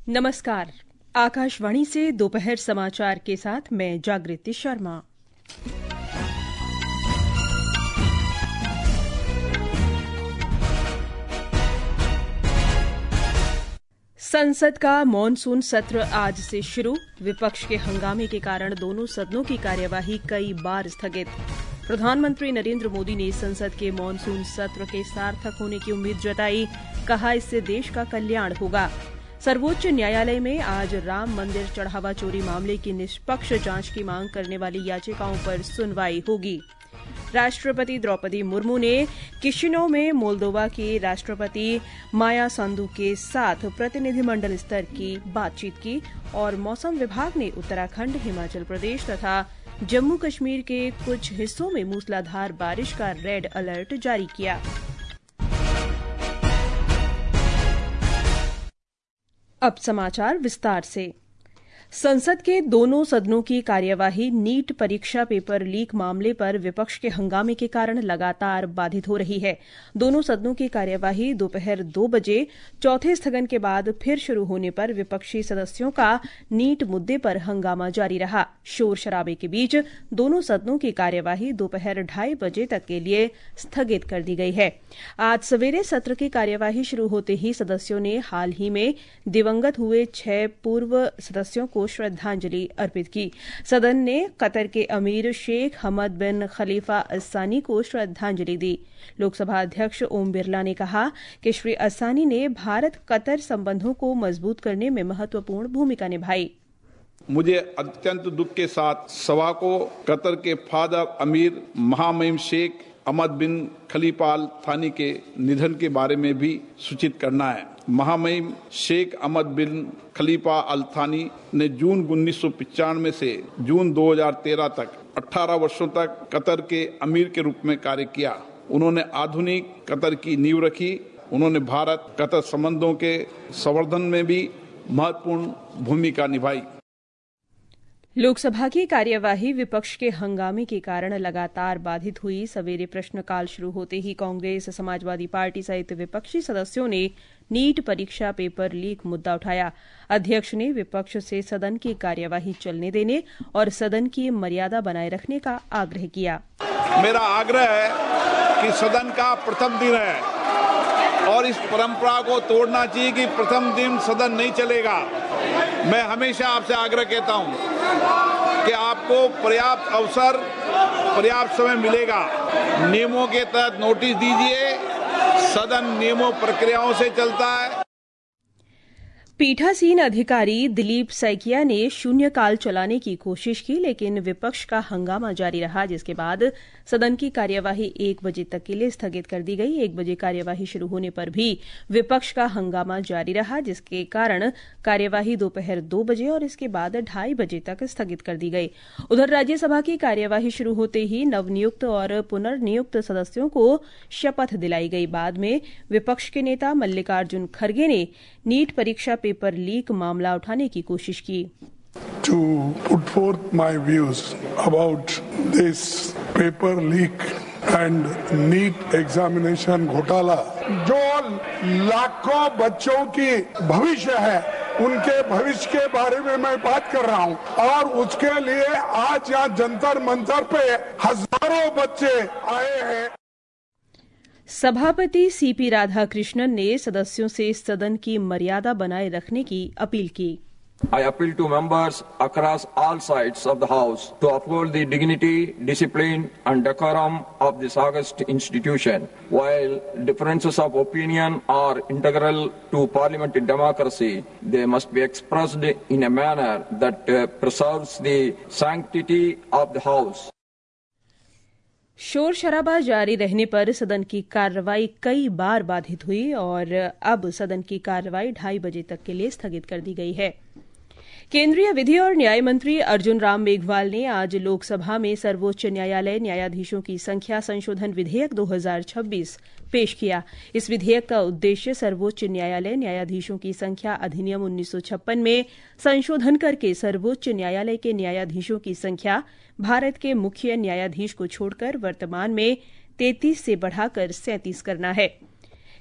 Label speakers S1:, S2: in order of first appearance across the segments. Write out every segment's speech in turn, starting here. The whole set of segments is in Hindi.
S1: नमस्कार। आकाशवाणी से दोपहर समाचार के साथ मैं जागृति शर्मा। संसद का मॉनसून सत्र आज से शुरू। विपक्ष के हंगामे के कारण दोनों सदनों की कार्यवाही कई बार स्थगित। प्रधानमंत्री नरेंद्र मोदी ने संसद के मॉनसून सत्र के सार्थक होने की उम्मीद जताई। कहा, इससे देश का कल्याण होगा। सर्वोच्च न्यायालय में आज राम मंदिर चढ़ावा चोरी मामले की निष्पक्ष जांच की मांग करने वाली याचिकाओं पर सुनवाई होगी। राष्ट्रपति द्रौपदी मुर्मू ने किशिनौ में मोल्दोवा की राष्ट्रपति माया संदू के साथ प्रतिनिधिमंडल स्तर की बातचीत की और मौसम विभाग ने उत्तराखंड, हिमाचल प्रदेश तथा जम्मू कश्मीर के कुछ हिस्सों में मूसलाधार बारिश का रेड अलर्ट जारी किया। अब समाचार विस्तार से। संसद के दोनों सदनों की कार्यवाही नीट परीक्षा पेपर लीक मामले पर विपक्ष के हंगामे के कारण लगातार बाधित हो रही है। दोनों सदनों की कार्यवाही दोपहर 2 बजे चौथे स्थगन के बाद फिर शुरू होने पर विपक्षी सदस्यों का नीट मुद्दे पर हंगामा जारी रहा। शोर शराबे के बीच दोनों सदनों की कार्यवाही दोपहर 2:30 बजे तक के लिए स्थगित कर दी गई है। आज सवेरे सत्र की कार्यवाही शुरू होते ही सदस्यों ने हाल ही में दिवंगत हुए 6 पूर्व सदस्यों को श्रद्धांजलि अर्पित की। सदन ने कतर के अमीर शेख हमद बिन खलीफा अस्सानी को श्रद्धांजलि दी। लोकसभा अध्यक्ष ओम बिरला ने कहा कि श्री अस्सानी ने भारत कतर संबंधों को मजबूत करने में महत्वपूर्ण भूमिका निभाई।
S2: मुझे अत्यंत दुख के साथ सभा को कतर के फादर अमीर महामहिम शेख अहमद बिन खलीफा अल थानी के निधन के बारे में भी सूचित करना है। महामहिम शेख अहमद बिन खलीफा अल थानी ने जून 1995 से जून 2013 तक 18 वर्षों तक कतर के अमीर के रूप में कार्य किया। उन्होंने आधुनिक कतर की नींव रखी। उन्होंने भारत कतर संबंधों के संवर्धन में भी महत्वपूर्ण भूमिका निभाई।
S1: लोकसभा की कार्यवाही विपक्ष के हंगामे के कारण लगातार बाधित हुई। सवेरे प्रश्नकाल शुरू होते ही कांग्रेस, समाजवादी पार्टी सहित विपक्षी सदस्यों ने नीट परीक्षा पेपर लीक मुद्दा उठाया। अध्यक्ष ने विपक्ष से सदन की कार्यवाही चलने देने और सदन की मर्यादा बनाए रखने का आग्रह किया।
S2: मेरा आग्रह है कि सदन का प्रथम दिन है और इस परंपरा को तोड़ना चाहिए कि प्रथम दिन सदन नहीं चलेगा। मैं हमेशा आपसे आग्रह कहता हूं कि आपको पर्याप्त अवसर, पर्याप्त समय मिलेगा। नियमों के तहत नोटिस दीजिए। सदन नियमों प्रक्रियाओं से चलता है।
S1: पीठासीन अधिकारी दिलीप सैकिया ने शून्यकाल चलाने की कोशिश की, लेकिन विपक्ष का हंगामा जारी रहा, जिसके बाद सदन की कार्यवाही 1 बजे तक के लिए स्थगित कर दी गई। 1 बजे कार्यवाही शुरू होने पर भी विपक्ष का हंगामा जारी रहा, जिसके कारण कार्यवाही दोपहर 2 बजे और इसके बाद 2:30 बजे तक स्थगित कर दी गई। उधर राज्यसभा की कार्यवाही शुरू होते ही नवनियुक्त और पुनर्नियुक्त सदस्यों को शपथ दिलाई गई। बाद में विपक्ष के नेता मल्लिकार्जुन खड़गे ने नीट परीक्षा पेपर लीक मामला उठाने की कोशिश की।
S3: To put forth my views about this paper leak and NEET examination घोटाला, जो लाखों बच्चों की भविष्य है, उनके भविष्य के बारे में मैं बात कर रहा हूं और उसके लिए आज यहाँ जंतर मंतर पे हजारों बच्चे आए हैं।
S1: सभापति सीपी राधाकृष्णन ने सदस्यों से सदन की मर्यादा बनाए रखने की अपील की।
S4: I appeal to members across all sides of the House to uphold the dignity, discipline and decorum of this august institution. While differences of opinion are integral to parliamentary democracy, they must be expressed in a manner that preserves the sanctity of the House.
S1: शोर शराबा जारी रहने पर सदन की कार्रवाई कई बार बाधित हुई और अब सदन की कार्रवाई 2:30 बजे तक के लिए स्थगित कर दी गई है। केंद्रीय विधि और न्याय मंत्री अर्जुन राम मेघवाल ने आज लोकसभा में सर्वोच्च न्यायालय न्यायाधीशों की संख्या संशोधन विधेयक 2026 पेश किया। इस विधेयक का उद्देश्य सर्वोच्च न्यायालय न्यायाधीशों की संख्या अधिनियम 1956 में संशोधन करके सर्वोच्च न्यायालय के न्यायाधीशों की संख्या भारत के मुख्य न्यायाधीश को छोड़कर वर्तमान में 33 से बढ़ाकर 37 करना है।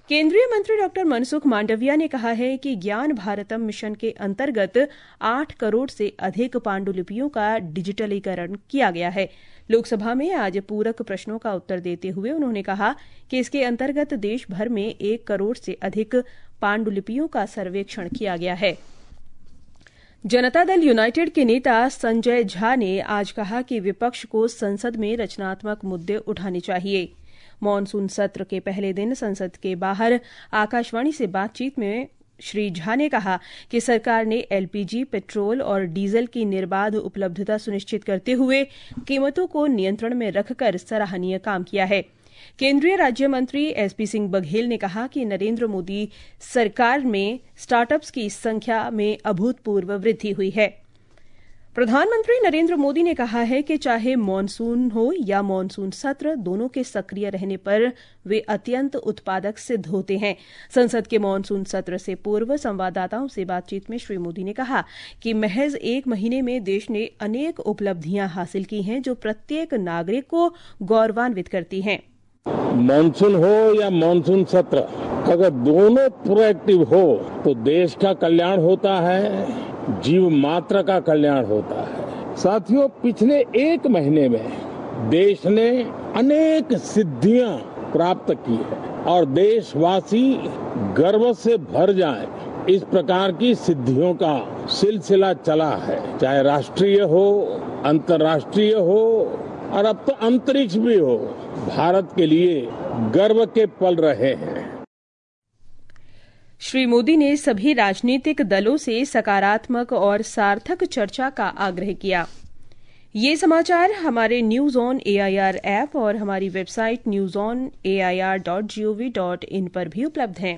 S1: केंद्रीय मंत्री डॉक्टर मनसुख मांडविया ने कहा है कि ज्ञान भारतम मिशन के अंतर्गत 8 करोड़ से अधिक पांडुलिपियों का डिजिटलीकरण किया गया है। लोकसभा में आज पूरक प्रश्नों का उत्तर देते हुए उन्होंने कहा कि इसके अंतर्गत देश भर में 1 करोड़ से अधिक पांडुलिपियों का सर्वेक्षण किया गया है। जनता दल यूनाइटेड के नेता संजय झा ने आज कहा कि विपक्ष को संसद में रचनात्मक मुद्दे उठाने चाहिए। मॉनसून सत्र के पहले दिन संसद के बाहर आकाशवाणी से बातचीत में श्री झा ने कहा कि सरकार ने एलपीजी, पेट्रोल और डीजल की निर्बाध उपलब्धता सुनिश्चित करते हुए कीमतों को नियंत्रण में रखकर सराहनीय काम किया है। केंद्रीय राज्य मंत्री एसपी सिंह बघेल ने कहा कि नरेंद्र मोदी सरकार में स्टार्टअप्स की संख्या में अभूतपूर्व वृद्धि हुई है। प्रधानमंत्री नरेंद्र मोदी ने कहा है कि चाहे मॉनसून हो या मॉनसून सत्र, दोनों के सक्रिय रहने पर वे अत्यंत उत्पादक सिद्ध होते हैं। संसद के मॉनसून सत्र से पूर्व संवाददाताओं से बातचीत में श्री मोदी ने कहा कि महज 1 महीने में देश ने अनेक उपलब्धियां हासिल की हैं जो प्रत्येक नागरिक को गौरवान्वित करती हैं।
S5: मॉनसून हो या मॉनसून सत्र, अगर दोनों प्रोएक्टिव हो तो देश का कल्याण होता है, जीव मात्र का कल्याण होता है। साथियों, पिछले 1 महीने में देश ने अनेक सिद्धियां प्राप्त की है और देशवासी गर्व से भर जाएं, इस प्रकार की सिद्धियों का सिलसिला चला है। चाहे राष्ट्रीय हो, अंतर्राष्ट्रीय हो और अब तो अंतरिक्ष भी हो, भारत के लिए गर्व के पल रहे हैं।
S1: श्री मोदी ने सभी राजनीतिक दलों से सकारात्मक और सार्थक चर्चा का आग्रह किया। ये समाचार हमारे न्यूज ऑन एआईआर ऐप और हमारी वेबसाइट newsonair.gov.in पर भी उपलब्ध हैं।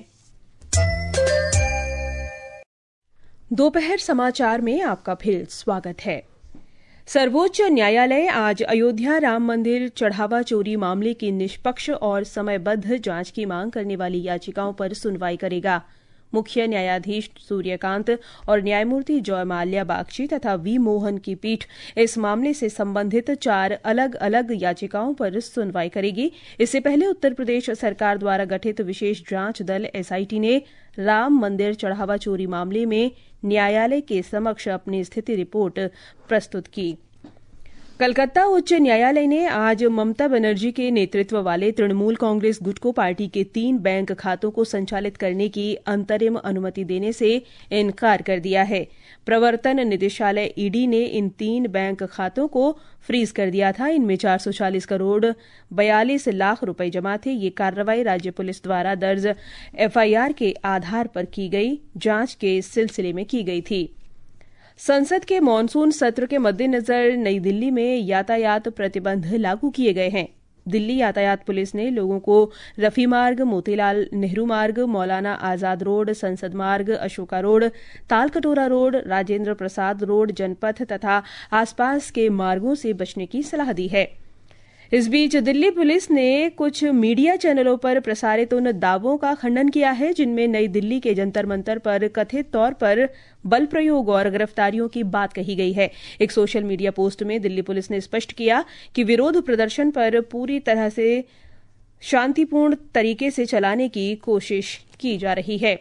S1: दोपहर समाचार में आपका फिर स्वागत है। सर्वोच्च न्यायालय आज अयोध्या राम मंदिर चढ़ावा चोरी मामले की निष्पक्ष और समयबद्ध जांच की मांग करने वाली याचिकाओं पर सुनवाई करेगा। मुख्य न्यायाधीश सूर्यकांत और न्यायमूर्ति जय माल्या बागची तथा वी मोहन की पीठ इस मामले से संबंधित 4 अलग अलग याचिकाओं पर सुनवाई करेगी। इससे पहले उत्तर प्रदेश सरकार द्वारा गठित विशेष जांच दल एसआईटी ने राम मंदिर चढ़ावा चोरी मामले में न्यायालय के समक्ष अपनी स्थिति रिपोर्ट प्रस्तुत की। कलकत्ता उच्च न्यायालय ने आज ममता बनर्जी के नेतृत्व वाले तृणमूल कांग्रेस गुट को पार्टी के 3 बैंक खातों को संचालित करने की अंतरिम अनुमति देने से इनकार कर दिया है। प्रवर्तन निदेशालय ईडी ने इन 3 बैंक खातों को फ्रीज कर दिया था। इनमें 440 करोड़ 42 लाख रुपए जमा थे। ये कार्रवाई राज्य पुलिस द्वारा दर्ज एफआईआर के आधार पर की गई जांच के सिलसिले में की गई थी। संसद के मॉनसून सत्र के मद्देनजर नई दिल्ली में यातायात प्रतिबंध लागू किए गए हैं। दिल्ली यातायात पुलिस ने लोगों को रफी मार्ग, मोतीलाल नेहरू मार्ग, Maulana Azad road, Sansad Marg, Ashoka road, Talkatora road, Rajendra Prasad road, Janpath तथा आसपास के मार्गों से बचने की सलाह दी है। इस बीच दिल्ली पुलिस ने कुछ मीडिया चैनलों पर प्रसारित उन दावों का खंडन किया है जिनमें नई दिल्ली के जंतर मंतर पर कथित तौर पर बल प्रयोग और गिरफ्तारियों की बात कही गई है। एक सोशल मीडिया पोस्ट में दिल्ली पुलिस ने स्पष्ट किया कि विरोध प्रदर्शन पर पूरी तरह से शांतिपूर्ण तरीके से चलाने की कोशिश की जा रही है।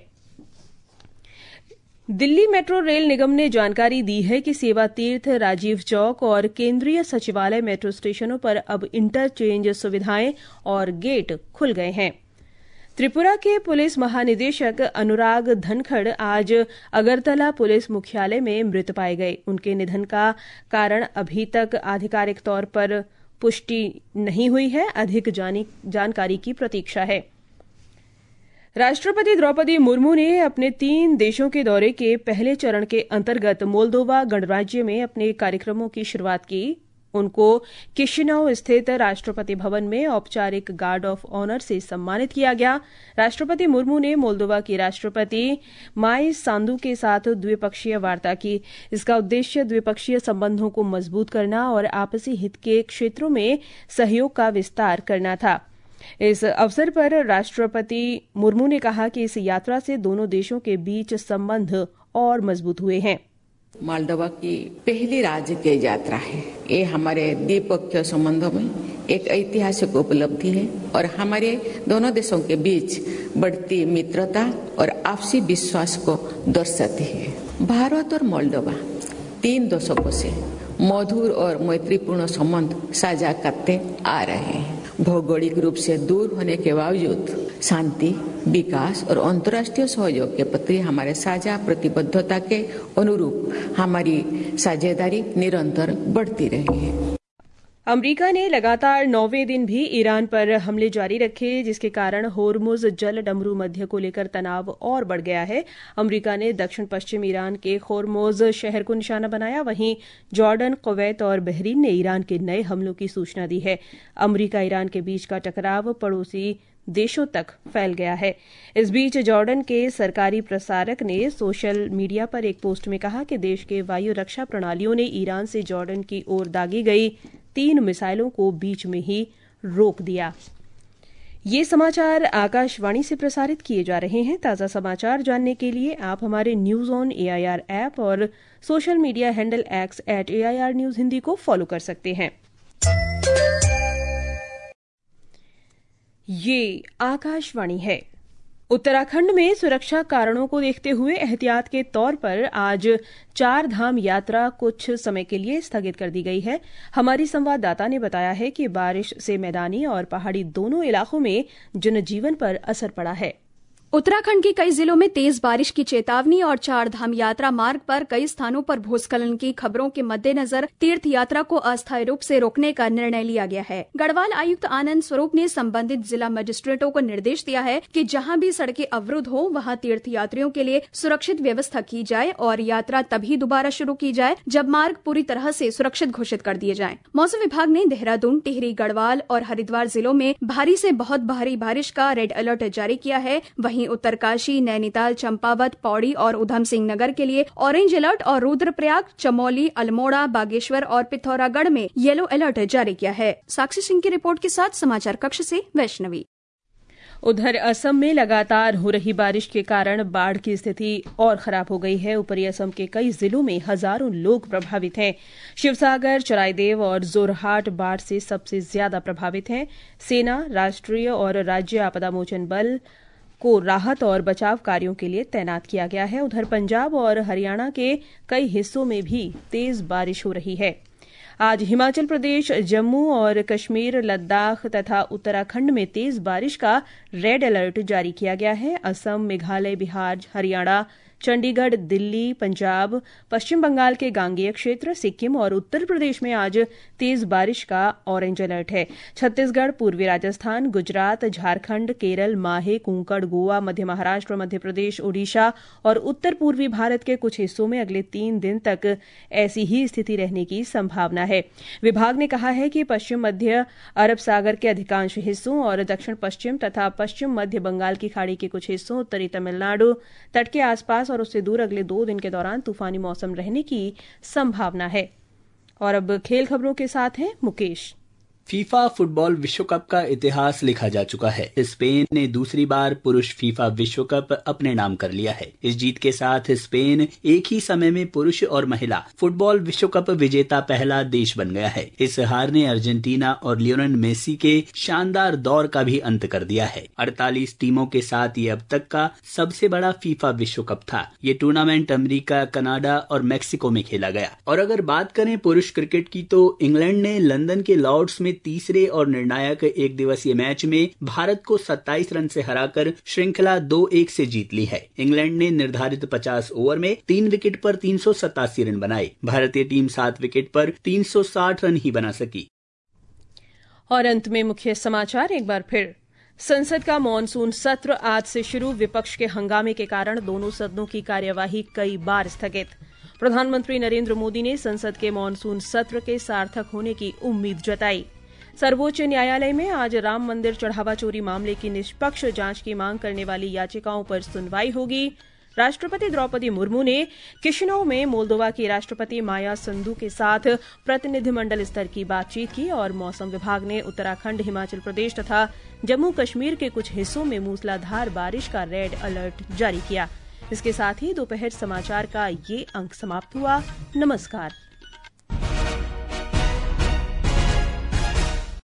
S1: दिल्ली मेट्रो रेल निगम ने जानकारी दी है कि सेवा तीर्थ, राजीव चौक और केंद्रीय सचिवालय मेट्रो स्टेशनों पर अब इंटरचेंज सुविधाएं और गेट खुल गए हैं। त्रिपुरा के पुलिस महानिदेशक अनुराग धनखड़ आज अगरतला पुलिस मुख्यालय में मृत पाए गए। उनके निधन का कारण अभी तक आधिकारिक तौर पर पुष्टि नहीं हुई है। अधिक जानकारी की प्रतीक्षा है। राष्ट्रपति द्रौपदी मुर्मू ने अपने 3 देशों के दौरे के पहले चरण के अंतर्गत मोल्दोवा गणराज्य में अपने कार्यक्रमों की शुरुआत की। उनको किशिनौ स्थित राष्ट्रपति भवन में औपचारिक गार्ड ऑफ ऑनर से सम्मानित किया गया। राष्ट्रपति मुर्मू ने मोल्दोवा की राष्ट्रपति माई सांदू के साथ द्विपक्षीय वार्ता की। इसका उद्देश्य द्विपक्षीय संबंधों को मजबूत करना और आपसी हित के क्षेत्रों में सहयोग का विस्तार करना था। इस अवसर पर राष्ट्रपति मुर्मू ने कहा कि इस यात्रा से दोनों देशों के बीच संबंध और मजबूत हुए हैं।
S6: मोल्दोवा की पहली राजकीय यात्रा है। ये हमारे द्विपक्षीय संबंधों में एक ऐतिहासिक उपलब्धि है और हमारे दोनों देशों के बीच बढ़ती मित्रता और आपसी विश्वास को दर्शाती है। भारत और मोल्दोवा 3 दशकों से मधुर और मैत्रीपूर्ण संबंध साझा करते आ रहे हैं। भौगोलिक रूप से दूर होने के बावजूद शांति, विकास और अंतर्राष्ट्रीय सहयोग के प्रति हमारे साझा प्रतिबद्धता के अनुरूप हमारी साझेदारी निरंतर बढ़ती रही है।
S1: अमेरिका ने लगातार 9वें दिन भी ईरान पर हमले जारी रखे, जिसके कारण होर्मुज जल डमरू मध्य को लेकर तनाव और बढ़ गया है। अमेरिका ने दक्षिण पश्चिम ईरान के होर्मुज शहर को निशाना बनाया। वहीं जॉर्डन, कुवैत और बहरीन ने ईरान के नए हमलों की सूचना दी है। अमेरिका ईरान के बीच का टकराव पड़ोसी देशों तक फैल गया है। इस बीच जॉर्डन के सरकारी प्रसारक ने सोशल मीडिया पर एक पोस्ट में कहा कि देश के वायु रक्षा प्रणालियों ने ईरान से जॉर्डन की ओर दागी गई 3 मिसाइलों को बीच में ही रोक दिया। ये समाचार आकाशवाणी से प्रसारित किए जा रहे हैं। ताज़ा समाचार जानने के लिए आप हमारे न्यूज ऑन AIR ऐप और social media handle X @AIR News Hindi को फॉलो कर सकते हैं। ये आकाशवाणी है। उत्तराखंड में सुरक्षा कारणों को देखते हुए एहतियात के तौर पर आज 4 धाम यात्रा कुछ समय के लिए स्थगित कर दी गई है। हमारी संवाददाता ने बताया है कि बारिश से मैदानी और पहाड़ी दोनों इलाकों में जनजीवन पर असर पड़ा है।
S7: उत्तराखंड के कई जिलों में तेज बारिश की चेतावनी और 4 धाम यात्रा मार्ग पर कई स्थानों पर भूस्खलन की खबरों के मद्देनजर तीर्थ यात्रा को अस्थायी रूप से रोकने का निर्णय लिया गया है। गढ़वाल आयुक्त आनंद स्वरूप ने संबंधित जिला मजिस्ट्रेटों को निर्देश दिया है कि जहां भी सड़कें अवरुद्ध हो वहां तीर्थ यात्रियों के लिए सुरक्षित व्यवस्था की जाए और यात्रा तभी दोबारा शुरू की जाए जब मार्ग पूरी तरह से सुरक्षित घोषित कर दिए जाएं। मौसम विभाग ने देहरादून, टिहरी, गढ़वाल और हरिद्वार जिलों में भारी से बहुत भारी बारिश का रेड अलर्ट जारी किया है। वहीं उत्तरकाशी, नैनीताल, चंपावत, पौड़ी और उधम सिंह नगर के लिए ऑरेंज अलर्ट और रुद्रप्रयाग, चमोली, अल्मोड़ा, बागेश्वर और पिथौरागढ़ में येलो अलर्ट जारी किया है। साक्षी सिंह की रिपोर्ट के साथ समाचार कक्ष से वैष्णवी।
S1: उधर असम में लगातार हो रही बारिश के कारण बाढ़ की स्थिति और खराब हो गई है। ऊपरी असम के कई जिलों में हजारों लोग प्रभावित हैं। शिवसागर, चराईदेव और जोरहाट बाढ़ से सबसे ज्यादा प्रभावित हैं। सेना, राष्ट्रीय और राज्य आपदा मोचन बल को राहत और बचाव कार्यों के लिए तैनात किया गया है। उधर पंजाब और हरियाणा के कई हिस्सों में भी तेज बारिश हो रही है। आज हिमाचल प्रदेश, जम्मू और कश्मीर, लद्दाख तथा उत्तराखंड में तेज बारिश का रेड अलर्ट जारी किया गया है। असम, मेघालय, बिहार, हरियाणा, चंडीगढ़, दिल्ली, पंजाब, पश्चिम बंगाल के गांगेय क्षेत्र, सिक्किम और उत्तर प्रदेश में आज तेज बारिश का ऑरेंज अलर्ट है। छत्तीसगढ़, पूर्वी राजस्थान, गुजरात, झारखंड, केरल, माहे, कुंकड़, गोवा, मध्य महाराष्ट्र, मध्य प्रदेश, ओडिशा और उत्तर पूर्वी भारत के कुछ हिस्सों में अगले 3 दिन तक ऐसी ही स्थिति रहने की संभावना है। विभाग ने कहा है कि पश्चिम मध्य अरब सागर के अधिकांश हिस्सों और दक्षिण पश्चिम तथा पश्चिम मध्य बंगाल की खाड़ी के कुछ हिस्सों, उत्तरी तमिलनाडु तट के आसपास और उससे दूर अगले 2 दिन के दौरान तूफानी मौसम रहने की संभावना है। और अब खेल खबरों के साथ हैं मुकेश।
S8: फीफा फुटबॉल विश्व कप का इतिहास लिखा जा चुका है। स्पेन ने दूसरी बार पुरुष फीफा विश्व कप अपने नाम कर लिया है। इस जीत के साथ स्पेन एक ही समय में पुरुष और महिला फुटबॉल विश्व कप विजेता पहला देश बन गया है। इस हार ने अर्जेंटीना और लियोनेल मेसी के शानदार दौर का भी अंत कर दिया है। 48 टीमों के साथ ये अब तक का सबसे बड़ा फीफा विश्व कप था। ये टूर्नामेंट अमेरिका, कनाडा और मैक्सिको में खेला गया। और अगर बात करें पुरुष क्रिकेट की तो इंग्लैंड ने लंदन के लॉर्ड्स में तीसरे और निर्णायक एक दिवसीय मैच में भारत को 27 रन से हराकर श्रृंखला 2-1 से जीत ली है। इंग्लैंड ने निर्धारित 50 ओवर में 3 विकेट पर 387 रन बनाए। भारतीय टीम 7 विकेट पर 360 रन ही बना सकी।
S1: और अंत में मुख्य समाचार एक बार फिर। संसद का मॉनसून सत्र आज से शुरू। विपक्ष के हंगामे के कारण दोनों सदनों की कार्यवाही कई बार स्थगित। प्रधानमंत्री नरेंद्र मोदी ने संसद के मॉनसून सत्र के सार्थक होने की उम्मीद जताई। सर्वोच्च न्यायालय में आज राम मंदिर चढ़ावा चोरी मामले की निष्पक्ष जांच की मांग करने वाली याचिकाओं पर सुनवाई होगी। राष्ट्रपति द्रौपदी मुर्मू ने किशिनौ में मोल्दोवा की राष्ट्रपति माया संधू के साथ प्रतिनिधिमंडल स्तर की बातचीत की। और मौसम विभाग ने उत्तराखंड, हिमाचल प्रदेश तथा जम्मू कश्मीर के कुछ हिस्सों में मूसलाधार बारिश का रेड अलर्ट जारी किया। इसके साथ ही दोपहर समाचार का ये अंक समाप्त हुआ। नमस्कार।